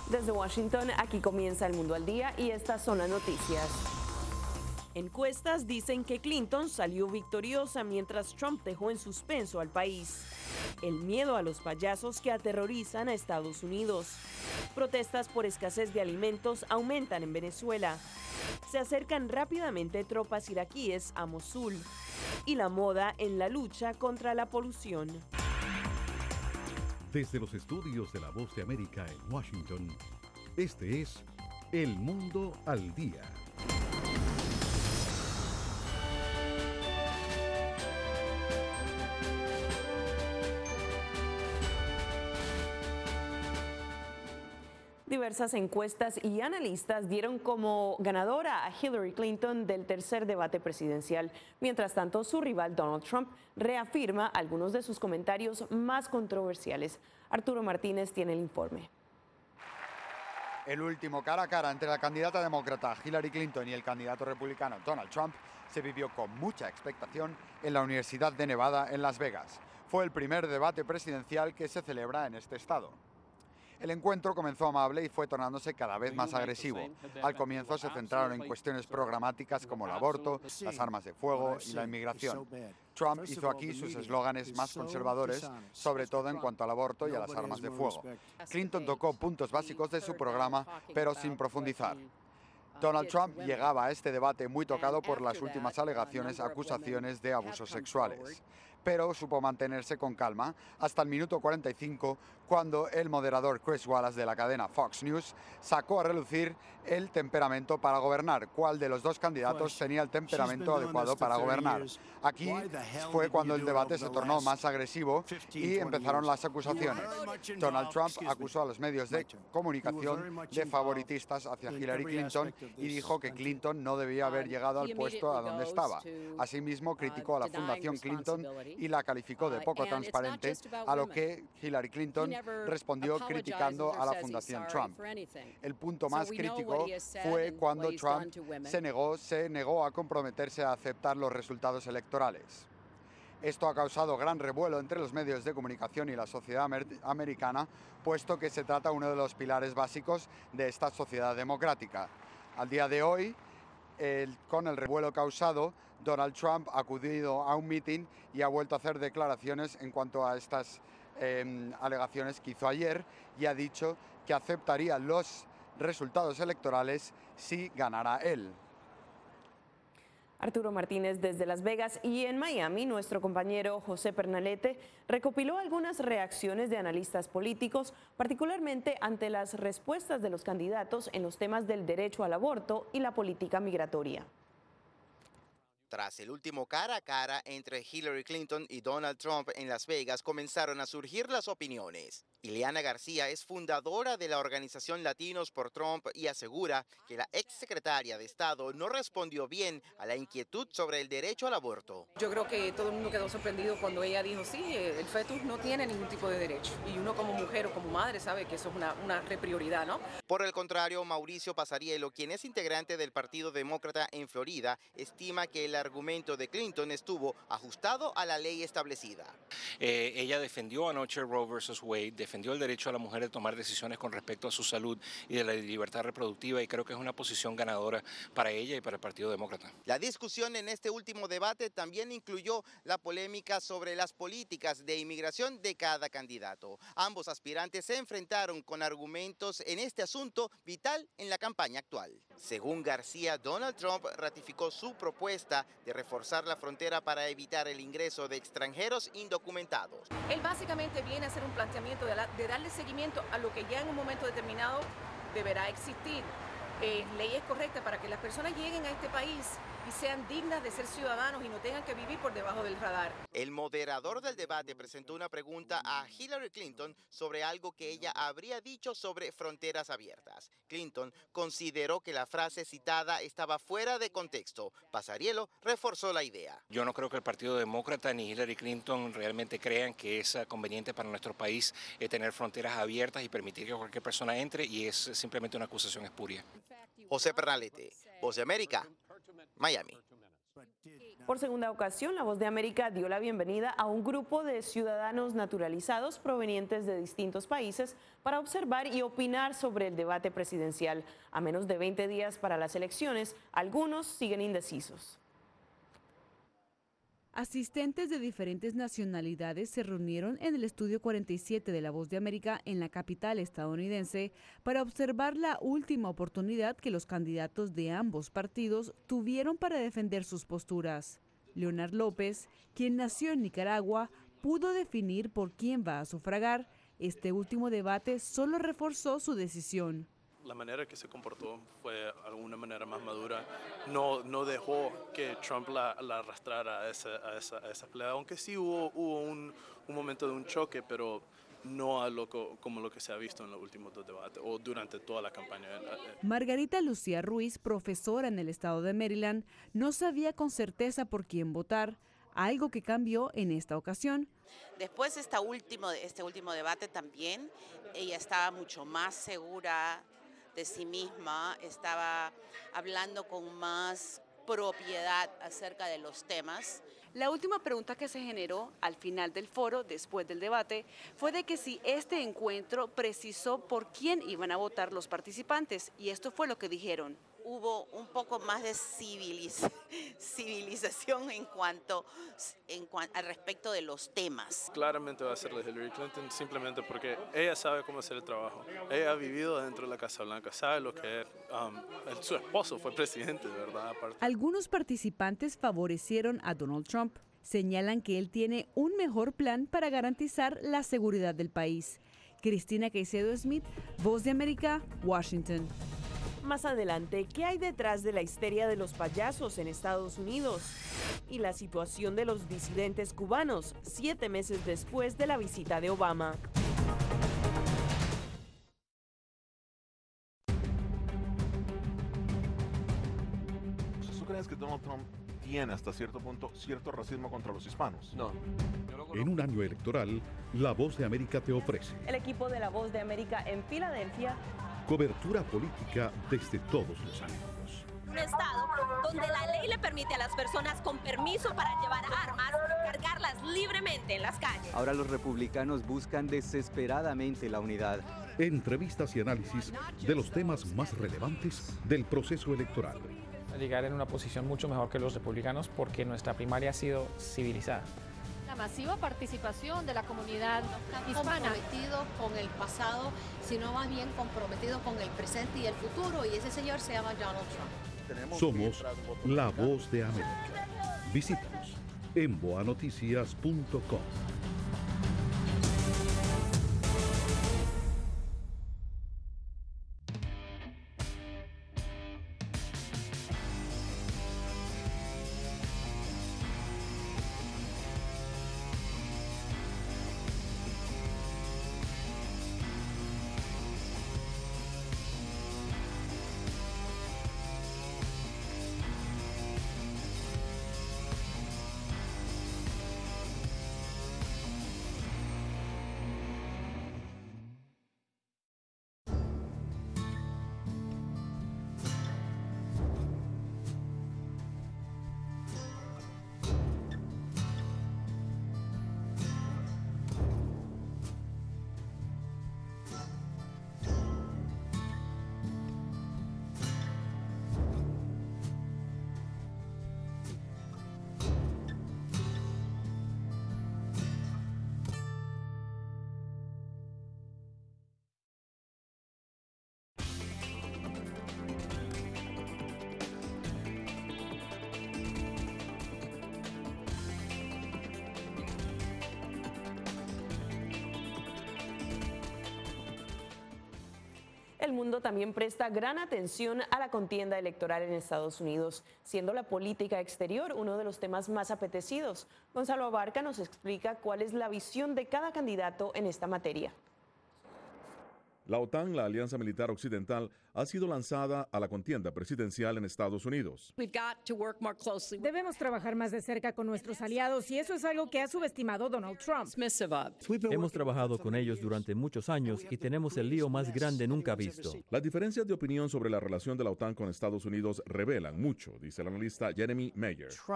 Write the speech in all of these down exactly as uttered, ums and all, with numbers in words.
Desde Washington, aquí comienza El Mundo al Día y estas son las noticias. Encuestas dicen que Clinton salió victoriosa mientras Trump dejó en suspenso al país. El miedo a los payasos que aterrorizan a Estados Unidos. Protestas por escasez de alimentos aumentan en Venezuela. Se acercan rápidamente tropas iraquíes a Mosul. Y la moda en la lucha contra la polución. Desde los estudios de La Voz de América en Washington, este es El Mundo al Día. Diversas encuestas y analistas dieron como ganadora a Hillary Clinton del tercer debate presidencial. Mientras tanto, su rival Donald Trump reafirma algunos de sus comentarios más controversiales. Arturo Martínez tiene el informe. El último cara a cara entre la candidata demócrata Hillary Clinton y el candidato republicano Donald Trump se vivió con mucha expectación en la Universidad de Nevada en Las Vegas. Fue el primer debate presidencial que se celebra en este estado. El encuentro comenzó amable y fue tornándose cada vez más agresivo. Al comienzo se centraron en cuestiones programáticas como el aborto, las armas de fuego y la inmigración. Trump hizo aquí sus eslóganes más conservadores, sobre todo en cuanto al aborto y a las armas de fuego. Clinton tocó puntos básicos de su programa, pero sin profundizar. Donald Trump llegaba a este debate muy tocado por las últimas alegaciones, acusaciones de abusos sexuales, pero supo mantenerse con calma hasta el minuto cuarenta y cinco, cuando el moderador Chris Wallace de la cadena Fox News sacó a relucir el temperamento para gobernar. ¿Cuál de los dos candidatos tenía el temperamento adecuado para gobernar? Aquí fue cuando el debate se tornó más agresivo y empezaron las acusaciones. Donald Trump acusó a los medios de comunicación de favoritistas hacia Hillary Clinton y dijo que Clinton no debía haber llegado al puesto a donde estaba. Asimismo, criticó a la Fundación Clinton y la calificó de poco transparente, a lo que Hillary Clinton respondió criticando a la Fundación Trump. El punto más crítico fue cuando Trump se negó, se negó a comprometerse a aceptar los resultados electorales. Esto ha causado gran revuelo entre los medios de comunicación y la sociedad amer- americana, puesto que se trata de uno de los pilares básicos de esta sociedad democrática. Al día de hoy, el, con el revuelo causado, Donald Trump ha acudido a un mitin y ha vuelto a hacer declaraciones en cuanto a estas eh, alegaciones que hizo ayer, y ha dicho que aceptaría los resultados electorales si ganara él. Arturo Martínez desde Las Vegas. Y en Miami, nuestro compañero José Pernalete recopiló algunas reacciones de analistas políticos, particularmente ante las respuestas de los candidatos en los temas del derecho al aborto y la política migratoria. Tras el último cara a cara entre Hillary Clinton y Donald Trump en Las Vegas, comenzaron a surgir las opiniones. Ileana García es fundadora de la organización Latinos por Trump y asegura que la exsecretaria de Estado no respondió bien a la inquietud sobre el derecho al aborto. Yo creo que todo el mundo quedó sorprendido cuando ella dijo, sí, el fetus no tiene ningún tipo de derecho. Y uno como mujer o como madre sabe que eso es una, una prioridad, ¿no? Por el contrario, Mauricio Pasariello, quien es integrante del Partido Demócrata en Florida, estima que el argumento de Clinton estuvo ajustado a la ley establecida. Eh, ella defendió anoche Roe versus Wade, defendió el derecho a la mujer de tomar decisiones con respecto a su salud y de la libertad reproductiva, y creo que es una posición ganadora para ella y para el Partido Demócrata. La discusión en este último debate también incluyó la polémica sobre las políticas de inmigración de cada candidato. Ambos aspirantes se enfrentaron con argumentos en este asunto vital en la campaña actual. Según García, Donald Trump ratificó su propuesta de reforzar la frontera para evitar el ingreso de extranjeros indocumentados. Él básicamente viene a hacer un planteamiento de, la, de darle seguimiento a lo que ya en un momento determinado deberá existir. Eh, leyes correctas para que las personas lleguen a este país y sean dignas de ser ciudadanos y no tengan que vivir por debajo del radar. El moderador del debate presentó una pregunta a Hillary Clinton sobre algo que ella habría dicho sobre fronteras abiertas. Clinton consideró que la frase citada estaba fuera de contexto. Pasariello reforzó la idea. Yo no creo que el Partido Demócrata ni Hillary Clinton realmente crean que es conveniente para nuestro país eh, tener fronteras abiertas y permitir que cualquier persona entre, y es simplemente una acusación espuria. José Pernalete, Voz de América, Miami. Por segunda ocasión, La Voz de América dio la bienvenida a un grupo de ciudadanos naturalizados provenientes de distintos países para observar y opinar sobre el debate presidencial. A menos de veinte días para las elecciones, algunos siguen indecisos. Asistentes de diferentes nacionalidades se reunieron en el estudio cuarenta y siete de La Voz de América en la capital estadounidense para observar la última oportunidad que los candidatos de ambos partidos tuvieron para defender sus posturas. Leonard López, quien nació en Nicaragua, pudo definir por quién va a sufragar. Este último debate solo reforzó su decisión. La manera que se comportó fue de alguna manera más madura. No, no dejó que Trump la, la arrastrara a esa, a, esa, a esa pelea, aunque sí hubo, hubo un, un momento de un choque, pero no a lo, como lo que se ha visto en los últimos dos debates o durante toda la campaña. Margarita Lucía Ruiz, profesora en el estado de Maryland, no sabía con certeza por quién votar, algo que cambió en esta ocasión. Después de esta último, este último debate también, ella estaba mucho más segura de sí misma, estaba hablando con más propiedad acerca de los temas. La última pregunta que se generó al final del foro, después del debate, fue de que si este encuentro precisó por quién iban a votar los participantes, y esto fue lo que dijeron. Hubo un poco más de civiliz civilización en cuanto, en cuan al respecto de los temas. Claramente va a ser la Hillary Clinton simplemente porque ella sabe cómo hacer el trabajo. Ella ha vivido dentro de la Casa Blanca, sabe lo que es. Um, su esposo fue presidente, de verdad. Aparte. Algunos participantes favorecieron a Donald Trump. Señalan que él tiene un mejor plan para garantizar la seguridad del país. Cristina Caicedo Smith, Voz de América, Washington. Más adelante, ¿qué hay detrás de la histeria de los payasos en Estados Unidos? Y la situación de los disidentes cubanos, siete meses después de la visita de Obama. ¿Tú crees que Donald Trump tiene hasta cierto punto cierto racismo contra los hispanos? No. En un año electoral, La Voz de América te ofrece El equipo de La Voz de América en Filadelfia. Cobertura política desde todos los ángulos. Un estado donde la ley le permite a las personas con permiso para llevar armas cargarlas libremente en las calles. Ahora los republicanos buscan desesperadamente la unidad. Entrevistas y análisis de los temas más relevantes del proceso electoral. Llegar en una posición mucho mejor que los republicanos porque nuestra primaria ha sido civilizada. La masiva participación de la comunidad hispana. Comprometido con el pasado, sino más bien comprometido con el presente y el futuro, y ese señor se llama Donald Trump. Somos La Voz de América. Visítanos en boa noticias punto com. El mundo también presta gran atención a la contienda electoral en Estados Unidos, siendo la política exterior uno de los temas más apetecidos. Gonzalo Abarca nos explica cuál es la visión de cada candidato en esta materia. La OTAN, la Alianza Militar Occidental, ha sido lanzada a la contienda presidencial en Estados Unidos. Debemos trabajar más de cerca con nuestros aliados y eso es algo que ha subestimado Donald Trump. Hemos trabajado con ellos durante muchos años y tenemos el lío más grande nunca visto. Las diferencias de opinión sobre la relación de la OTAN con Estados Unidos revelan mucho, dice el analista Jeremy Mayer. Trump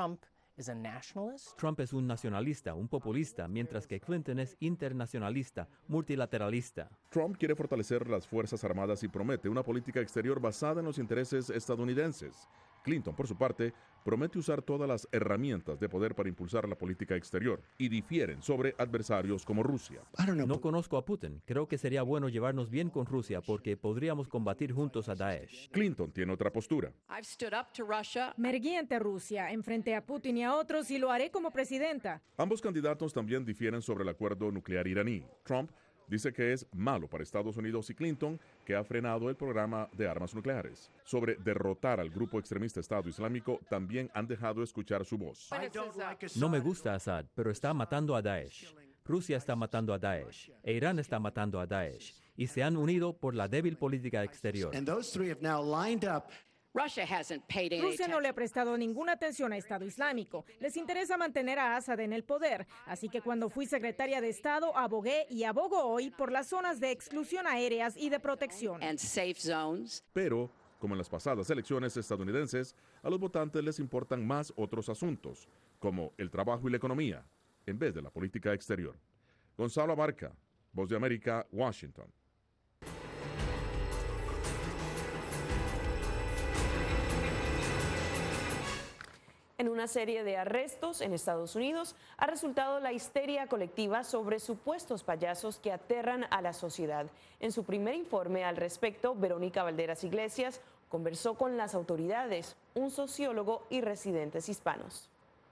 Trump es un nacionalista, un populista, mientras que Clinton es internacionalista, multilateralista. Trump quiere fortalecer las Fuerzas Armadas y promete una política exterior basada en los intereses estadounidenses. Clinton, por su parte, promete usar todas las herramientas de poder para impulsar la política exterior y difieren sobre adversarios como Rusia. No conozco a Putin. Creo que sería bueno llevarnos bien con Rusia porque podríamos combatir juntos a Daesh. Clinton tiene otra postura. Me erguí ante Rusia, enfrenté a Putin y a otros y lo haré como presidenta. Ambos candidatos también difieren sobre el acuerdo nuclear iraní. Trump dice que es malo para Estados Unidos y Clinton, que ha frenado el programa de armas nucleares. Sobre derrotar al grupo extremista Estado Islámico, también han dejado escuchar su voz. No me gusta Assad, pero está matando a Daesh. Rusia está matando a Daesh, e Irán está matando a Daesh, y se han unido por la débil política exterior. Rusia no le ha prestado ninguna atención a Estado Islámico. Les interesa mantener a Assad en el poder. Así que cuando fui secretaria de Estado, abogué y abogo hoy por las zonas de exclusión aéreas y de protección. Pero, como en las pasadas elecciones estadounidenses, a los votantes les importan más otros asuntos, como el trabajo y la economía, en vez de la política exterior. Gonzalo Abarca, Voz de América, Washington. En una serie de arrestos en Estados Unidos ha resultado la histeria colectiva sobre supuestos payasos que aterran a la sociedad. En su primer informe al respecto, Verónica Valderas Iglesias conversó con las autoridades, un sociólogo y residentes hispanos.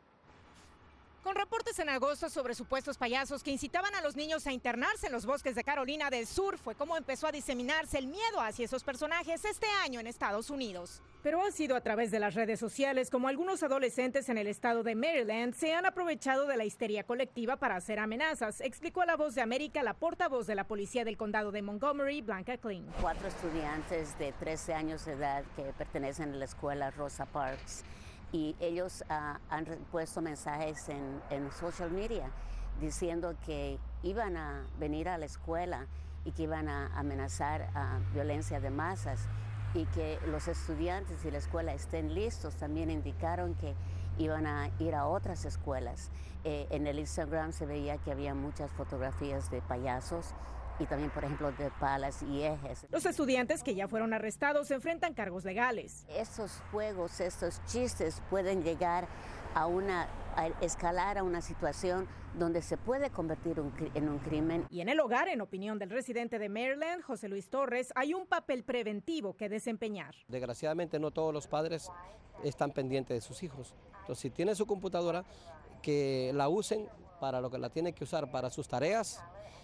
Con reportes en agosto sobre supuestos payasos que incitaban a los niños a internarse en los bosques de Carolina del Sur, fue como empezó a diseminarse el miedo hacia esos personajes este año en Estados Unidos. Pero ha sido a través de las redes sociales como algunos adolescentes en el estado de Maryland se han aprovechado de la histeria colectiva para hacer amenazas, explicó a La Voz de América la portavoz de la policía del condado de Montgomery, Blanca Klein. Cuatro estudiantes de trece años de edad que pertenecen a la escuela Rosa Parks. Y ellos uh, han puesto mensajes en, en social media diciendo que iban a venir a la escuela y que iban a amenazar a uh, violencia de masas y que los estudiantes y la escuela estén listos. También indicaron que iban a ir a otras escuelas. Eh, en el Instagram se veía que había muchas fotografías de payasos y también, por ejemplo, de palas y ejes. Los estudiantes que ya fueron arrestados enfrentan cargos legales. Estos juegos, estos chistes pueden llegar a una a escalar a una situación donde se puede convertir un, en un crimen. Y en el hogar, en opinión del residente de Maryland, José Luis Torres, hay un papel preventivo que desempeñar. Desgraciadamente no todos los padres están pendientes de sus hijos. Entonces, si tienen su computadora, que la usen para lo que la tienen que usar, para sus tareas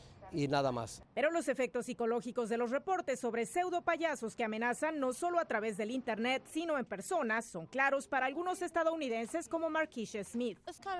y nada más. Pero los efectos psicológicos de los reportes sobre pseudo payasos que amenazan no solo a través del internet, sino en personas, son claros para algunos estadounidenses como Marquisha Smith.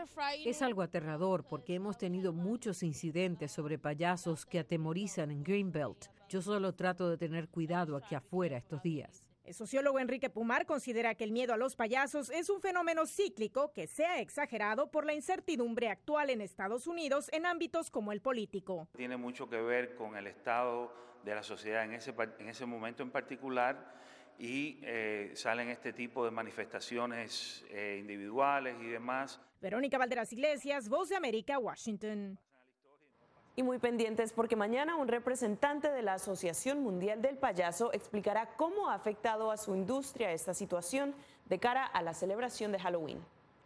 Es algo aterrador porque hemos tenido muchos incidentes sobre payasos que atemorizan en Greenbelt. Yo solo trato de tener cuidado aquí afuera estos días. El sociólogo Enrique Pumar considera que el miedo a los payasos es un fenómeno cíclico que se ha exagerado por la incertidumbre actual en Estados Unidos en ámbitos como el político. Tiene mucho que ver con el estado de la sociedad en ese, en ese momento en particular y eh, salen este tipo de manifestaciones eh, individuales y demás. Verónica Valderas Iglesias, Voz de América, Washington. Y muy pendientes porque mañana un representante de la Asociación Mundial del Payaso explicará cómo ha afectado a su industria esta situación de cara a la celebración de Halloween.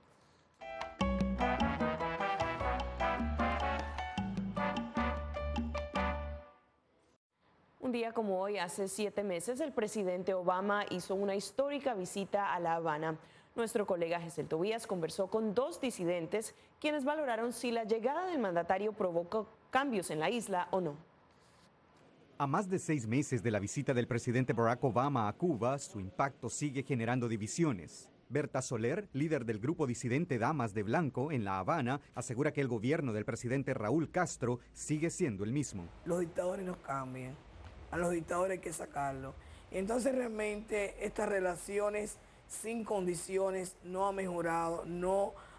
Un día como hoy, hace siete meses, el presidente Obama hizo una histórica visita a La Habana. Nuestro colega Gesel Tobías conversó con dos disidentes quienes valoraron si la llegada del mandatario provocó cambios en la isla o no. A más de seis meses de la visita del presidente Barack Obama a Cuba, su impacto sigue generando divisiones. Berta Soler, líder del grupo disidente Damas de Blanco en La Habana, asegura que el gobierno del presidente Raúl Castro sigue siendo el mismo. Los dictadores no cambian, a los dictadores hay que sacarlos. Y entonces realmente estas relaciones sin condiciones no ha mejorado, no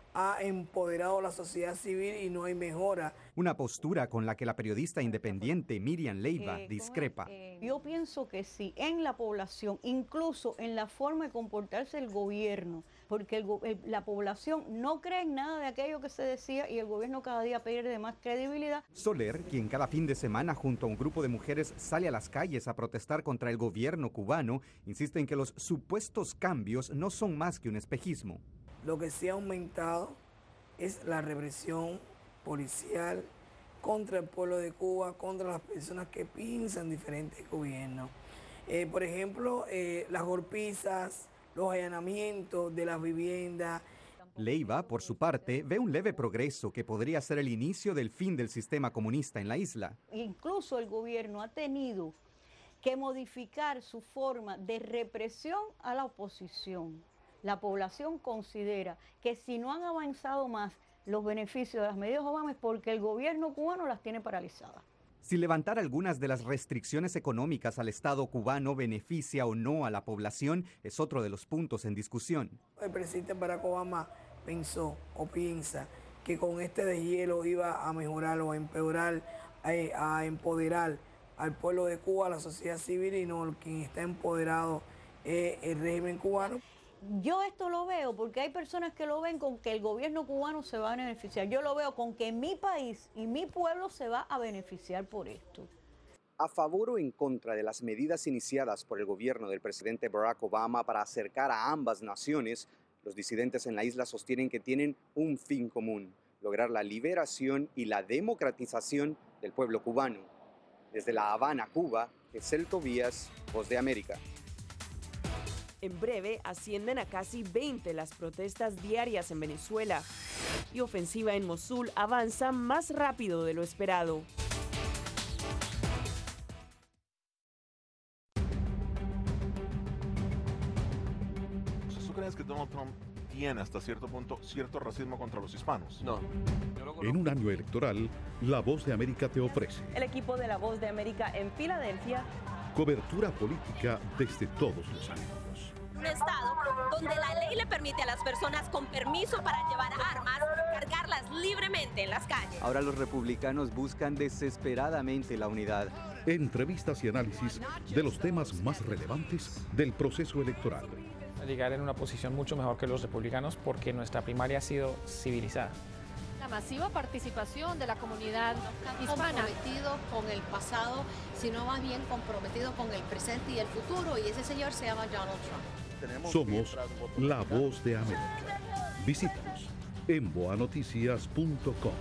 ha empoderado a la sociedad civil y no hay mejora. Una postura con la que la periodista independiente Miriam Leiva Eh, discrepa. eh, yo pienso que sí, en la población, incluso en la forma de comportarse el gobierno, porque el go- el- la población no cree en nada de aquello que se decía y el gobierno cada día pierde más credibilidad. Soler, quien cada fin de semana junto a un grupo de mujeres sale a las calles a protestar contra el gobierno cubano, insiste en que los supuestos cambios no son más que un espejismo. Lo que sí ha aumentado es la represión policial contra el pueblo de Cuba, contra las personas que piensan diferentes gobiernos. Eh, por ejemplo, eh, las golpizas, los allanamientos de las viviendas. Leiva, por su parte, ve un leve progreso que podría ser el inicio del fin del sistema comunista en la isla. Incluso el gobierno ha tenido que modificar su forma de represión a la oposición. La población considera que si no han avanzado más los beneficios de las medidas Obama es porque el gobierno cubano las tiene paralizadas. Si levantar algunas de las restricciones económicas al Estado cubano beneficia o no a la población es otro de los puntos en discusión. El presidente Barack Obama pensó o piensa que con este deshielo iba a mejorar o a empeorar, a, a empoderar al pueblo de Cuba, a la sociedad civil, y no, quien está empoderado es el régimen cubano. Yo esto lo veo porque hay personas que lo ven con que el gobierno cubano se va a beneficiar. Yo lo veo con que mi país y mi pueblo se va a beneficiar por esto. A favor o en contra de las medidas iniciadas por el gobierno del presidente Barack Obama para acercar a ambas naciones, los disidentes en la isla sostienen que tienen un fin común: lograr la liberación y la democratización del pueblo cubano. Desde La Habana, Cuba, Gesell Tobías, Voz de América. En breve ascienden a casi veinte las protestas diarias en Venezuela y ofensiva en Mosul avanza más rápido de lo esperado. ¿Tú crees que Donald Trump tiene hasta cierto punto cierto racismo contra los hispanos? No. En un año electoral, La Voz de América te ofrece El equipo de La Voz de América en Filadelfia. cobertura política desde todos los ángulos. Un estado donde la ley le permite a las personas con permiso para llevar armas cargarlas libremente en las calles. Ahora los republicanos buscan desesperadamente la unidad. Entrevistas y análisis de los temas más relevantes del proceso electoral. Llegar en una posición mucho mejor que los republicanos porque nuestra primaria ha sido civilizada. La masiva participación de la comunidad hispana. Comprometido con el pasado, sino más bien comprometido con el presente y el futuro, y ese señor se llama Donald Trump. Somos La Voz de América. Visítanos en boa noticias punto com.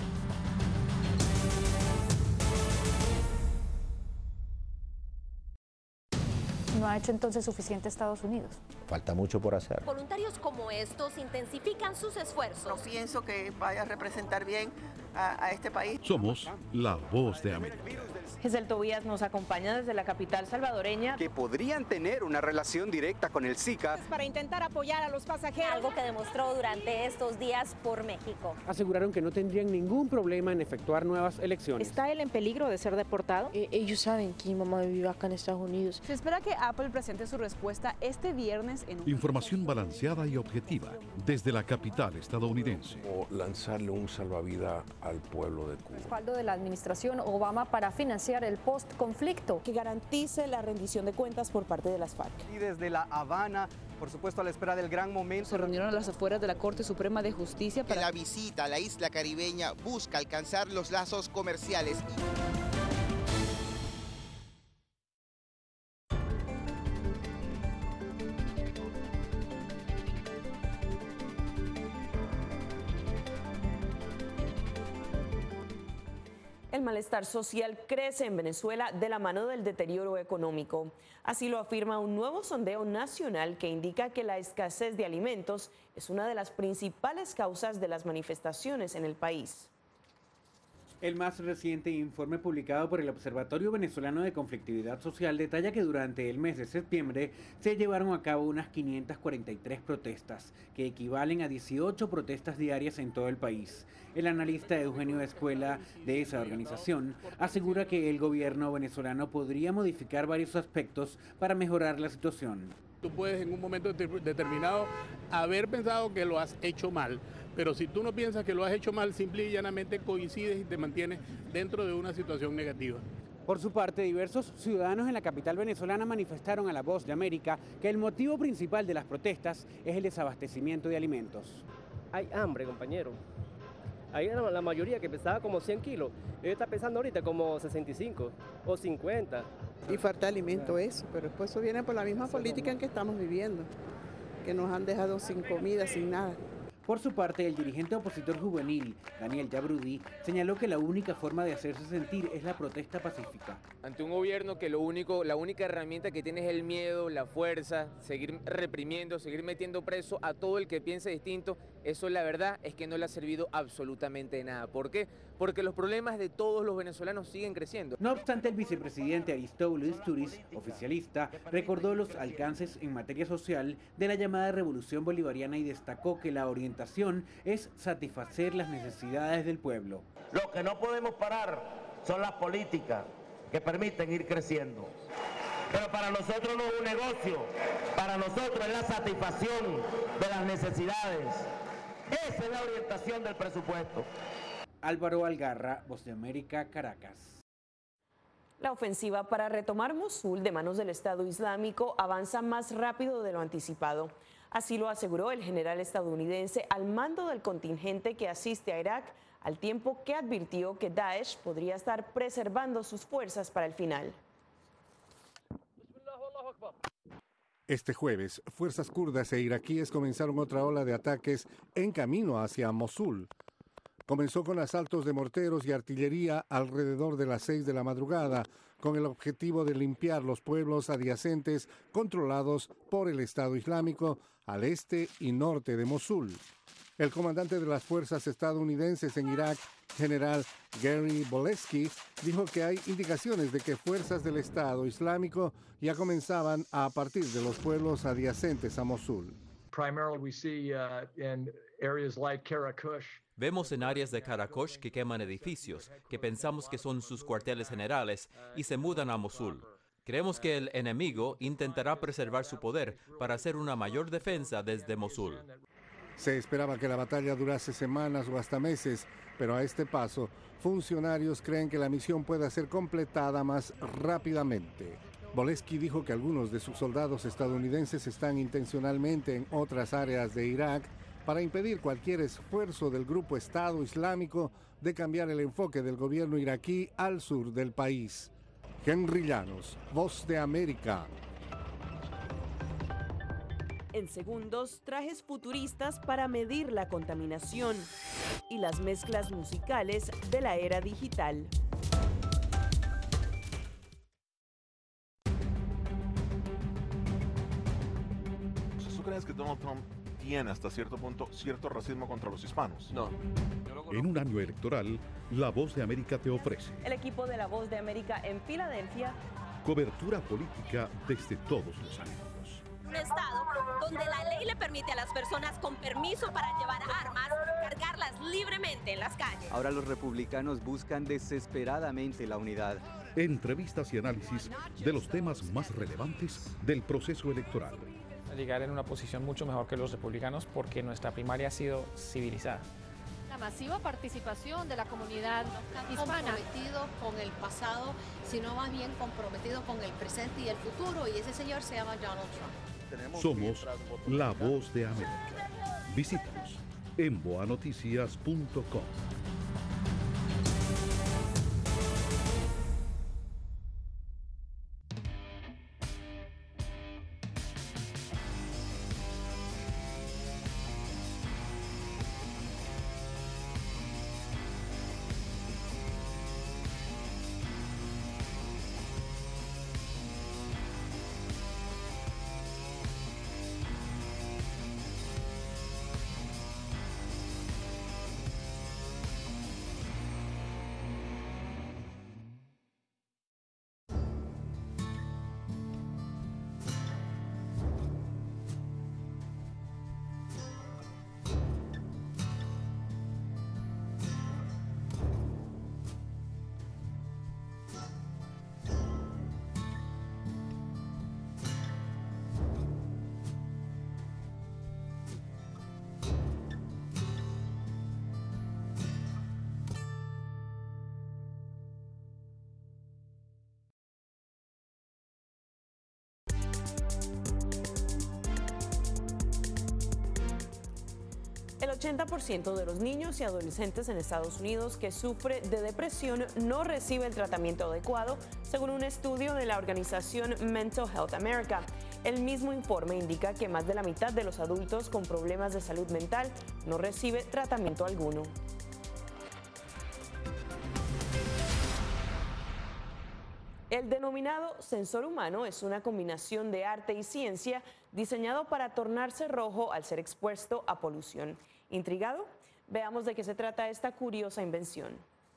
¿No ha hecho entonces suficiente Estados Unidos? Falta mucho por hacer. Voluntarios como estos intensifican sus esfuerzos. No pienso que vaya a representar bien a, a este país. Somos La Voz de América. Gesell Tobías nos acompaña desde la capital salvadoreña. Que podrían tener una relación directa con el Zika. Para intentar apoyar a los pasajeros. Algo que demostró durante estos días por México. Aseguraron que no tendrían ningún problema en efectuar nuevas elecciones. ¿Está él en peligro de ser deportado? Eh, ellos saben que mi mamá vive acá en Estados Unidos. Se espera que Apple presente su respuesta este viernes en un... Información balanceada y objetiva desde la capital estadounidense. O lanzarle un salvavidas al pueblo de Cuba. Respaldo de la administración Obama para financiar el post-conflicto. Que garantice la rendición de cuentas por parte de las FARC. Y desde La Habana, por supuesto a la espera del gran momento. Se reunieron a las afueras de la Corte Suprema de Justicia para... La visita a la isla caribeña busca alcanzar los lazos comerciales. El malestar social crece en Venezuela de la mano del deterioro económico. Así lo afirma un nuevo sondeo nacional que indica que la escasez de alimentos es una de las principales causas de las manifestaciones en el país. El más reciente informe publicado por el Observatorio Venezolano de Conflictividad Social detalla que durante el mes de septiembre se llevaron a cabo unas quinientas cuarenta y tres protestas, que equivalen a dieciocho protestas diarias en todo el país. El analista Eugenio Escuela de esa organización asegura que el gobierno venezolano podría modificar varios aspectos para mejorar la situación. Tú puedes en un momento determinado haber pensado que lo has hecho mal, Pero si tú no piensas que lo has hecho mal, simple y llanamente coincides y te mantienes dentro de una situación negativa. Por su parte, diversos ciudadanos en la capital venezolana manifestaron a La Voz de América que el motivo principal de las protestas es el desabastecimiento de alimentos. Hay hambre, compañero. Ahí era la mayoría que pesaba como cien kilos, él está pesando ahorita como sesenta y cinco o cincuenta. Y falta alimento eso, pero después eso viene por la misma política en que estamos viviendo, que nos han dejado sin comida, sin nada. Por su parte, el dirigente opositor juvenil, Daniel Yabrudí, señaló que la única forma de hacerse sentir es la protesta pacífica. Ante un gobierno que lo único, la única herramienta que tiene es el miedo, la fuerza, seguir reprimiendo, seguir metiendo preso a todo el que piense distinto, eso la verdad es que no le ha servido absolutamente de nada. ¿Por qué? Porque los problemas de todos los venezolanos siguen creciendo. No obstante, el vicepresidente Aristóbulo Isturiz, oficialista, recordó los alcances en materia social de la llamada Revolución Bolivariana y destacó que la orientación es satisfacer las necesidades del pueblo. Lo que no podemos parar son las políticas que permiten ir creciendo. Pero para nosotros no es un negocio, para nosotros es la satisfacción de las necesidades. Esa es la orientación del presupuesto. Álvaro Algarra, Voz de América, Caracas. La ofensiva para retomar Mosul de manos del Estado Islámico avanza más rápido de lo anticipado. Así lo aseguró el general estadounidense al mando del contingente que asiste a Irak, al tiempo que advirtió que Daesh podría estar preservando sus fuerzas para el final. Este jueves, fuerzas kurdas e iraquíes comenzaron otra ola de ataques en camino hacia Mosul. Comenzó con asaltos de morteros y artillería alrededor de las seis de la madrugada, con el objetivo de limpiar los pueblos adyacentes controlados por el Estado Islámico al este y norte de Mosul. El comandante de las fuerzas estadounidenses en Irak, general Gary Volesky, dijo que hay indicaciones de que fuerzas del Estado Islámico ya comenzaban a partir de los pueblos adyacentes a Mosul. Primarily we see uh, in areas like Karakush. Vemos en áreas de Karakosh que queman edificios, que pensamos que son sus cuarteles generales, y se mudan a Mosul. Creemos que el enemigo intentará preservar su poder para hacer una mayor defensa desde Mosul. Se esperaba que la batalla durase semanas o hasta meses, pero a este paso, funcionarios creen que la misión pueda ser completada más rápidamente. Volesky dijo que algunos de sus soldados estadounidenses están intencionalmente en otras áreas de Irak para impedir cualquier esfuerzo del grupo Estado Islámico de cambiar el enfoque del gobierno iraquí al sur del país. Henry Llanos, Voz de América. En segundos, trajes futuristas para medir la contaminación y las mezclas musicales de la era digital. ¿Tú crees que Donald Trump tiene hasta cierto punto cierto racismo contra los hispanos? No. En un año electoral, La Voz de América te ofrece El equipo de La Voz de América en Filadelfia. cobertura política desde todos los ángulos. Un estado donde la ley le permite a las personas con permiso para llevar armas cargarlas libremente en las calles. Ahora los republicanos buscan desesperadamente la unidad. Entrevistas y análisis de los temas más relevantes del proceso electoral. Llegar en una posición mucho mejor que los republicanos porque nuestra primaria ha sido civilizada. La masiva participación de la comunidad hispana. Comprometido con el pasado, sino más bien comprometido con el presente y el futuro, y ese señor se llama Donald Trump. Somos La Voz de América. Visítanos en boa noticias punto com. El ochenta por ciento de los niños y adolescentes en Estados Unidos que sufre de depresión no recibe el tratamiento adecuado, según un estudio de la organización Mental Health America. El mismo informe indica que más de la mitad de los adultos con problemas de salud mental no recibe tratamiento alguno. El denominado sensor humano es una combinación de arte y ciencia diseñado para tornarse rojo al ser expuesto a polución. ¿Intrigado? Veamos de qué se trata esta curiosa invención.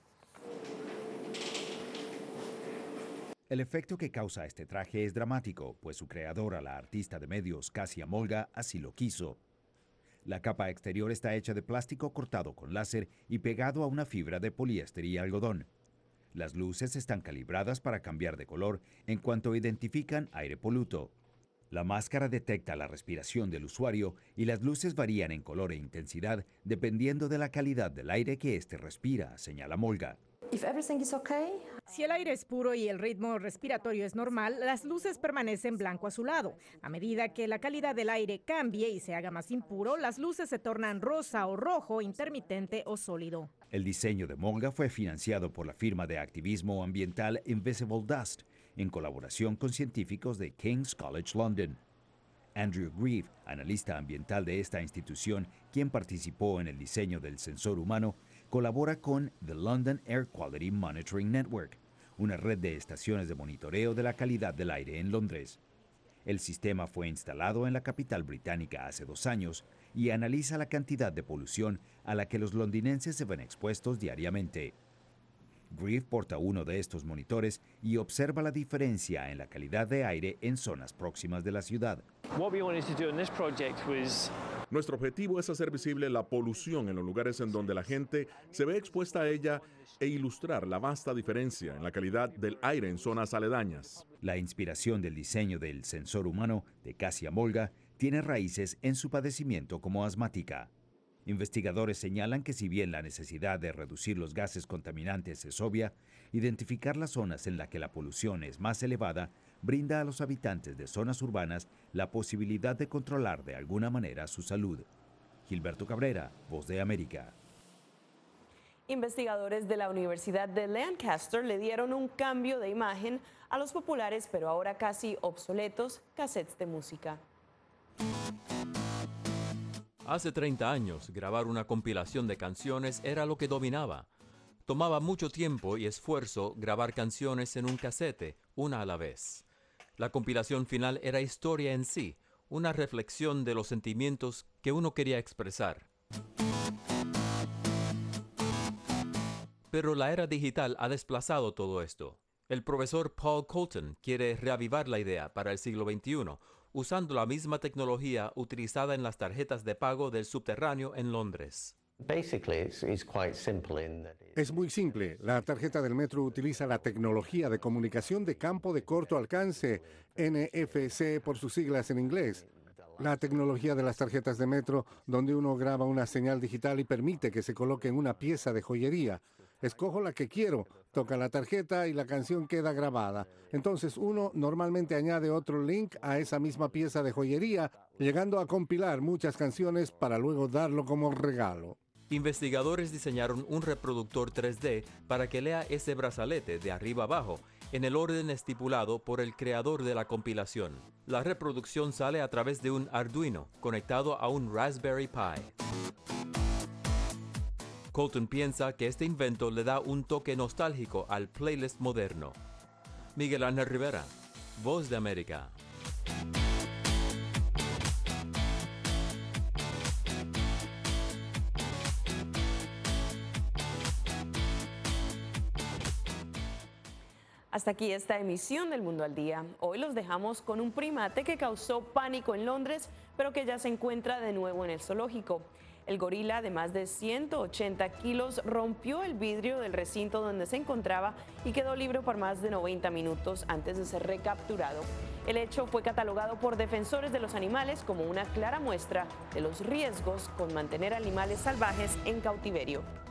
El efecto que causa este traje es dramático, pues su creadora, la artista de medios Kasia Molga, así lo quiso. La capa exterior está hecha de plástico cortado con láser y pegado a una fibra de poliéster y algodón. Las luces están calibradas para cambiar de color en cuanto identifican aire poluto. La máscara detecta la respiración del usuario y las luces varían en color e intensidad dependiendo de la calidad del aire que éste respira, señala Molga. Si el aire es puro y el ritmo respiratorio es normal, las luces permanecen blanco azulado. A medida que la calidad del aire cambie y se haga más impuro, las luces se tornan rosa o rojo, intermitente o sólido. El diseño de Molga fue financiado por la firma de activismo ambiental Invisible Dust, en colaboración con científicos de King's College London. Andrew Grieve, analista ambiental de esta institución, quien participó en el diseño del sensor humano, colabora con The London Air Quality Monitoring Network, una red de estaciones de monitoreo de la calidad del aire en Londres. El sistema fue instalado en la capital británica hace dos años y analiza la cantidad de polución a la que los londinenses se ven expuestos diariamente. Grieve porta uno de estos monitores y observa la diferencia en la calidad de aire en zonas próximas de la ciudad. Nuestro objetivo es hacer visible la polución en los lugares en donde la gente se ve expuesta a ella e ilustrar la vasta diferencia en la calidad del aire en zonas aledañas. La inspiración del diseño del sensor humano de Kasia Molga tiene raíces en su padecimiento como asmática. Investigadores señalan que si bien la necesidad de reducir los gases contaminantes es obvia, identificar las zonas en las que la polución es más elevada brinda a los habitantes de zonas urbanas la posibilidad de controlar de alguna manera su salud. Gilberto Cabrera, Voz de América. Investigadores de la Universidad de Lancaster le dieron un cambio de imagen a los populares, pero ahora casi obsoletos, cassettes de música. Hace treinta años, grabar una compilación de canciones era lo que dominaba. Tomaba mucho tiempo y esfuerzo grabar canciones en un casete, una a la vez. La compilación final era historia en sí, una reflexión de los sentimientos que uno quería expresar. Pero la era digital ha desplazado todo esto. El profesor Paul Colton quiere reavivar la idea para el siglo veintiuno, usando la misma tecnología utilizada en las tarjetas de pago del subterráneo en Londres. Es muy simple. La tarjeta del metro utiliza la tecnología de comunicación de campo de corto alcance, N F C por sus siglas en inglés. La tecnología de las tarjetas de metro, donde uno graba una señal digital y permite que se coloque en una pieza de joyería. Escojo la que quiero, toca la tarjeta y la canción queda grabada. Entonces uno normalmente añade otro link a esa misma pieza de joyería, llegando a compilar muchas canciones para luego darlo como regalo. Investigadores diseñaron un reproductor tres D para que lea ese brazalete de arriba abajo, en el orden estipulado por el creador de la compilación. La reproducción sale a través de un Arduino conectado a un Raspberry Pi. Colton piensa que este invento le da un toque nostálgico al playlist moderno. Miguel Ángel Rivera, Voz de América. Hasta aquí esta emisión del Mundo al Día. Hoy los dejamos con un primate que causó pánico en Londres, pero que ya se encuentra de nuevo en el zoológico. El gorila de más de ciento ochenta kilos rompió el vidrio del recinto donde se encontraba y quedó libre por más de noventa minutos antes de ser recapturado. El hecho fue catalogado por defensores de los animales como una clara muestra de los riesgos con mantener animales salvajes en cautiverio.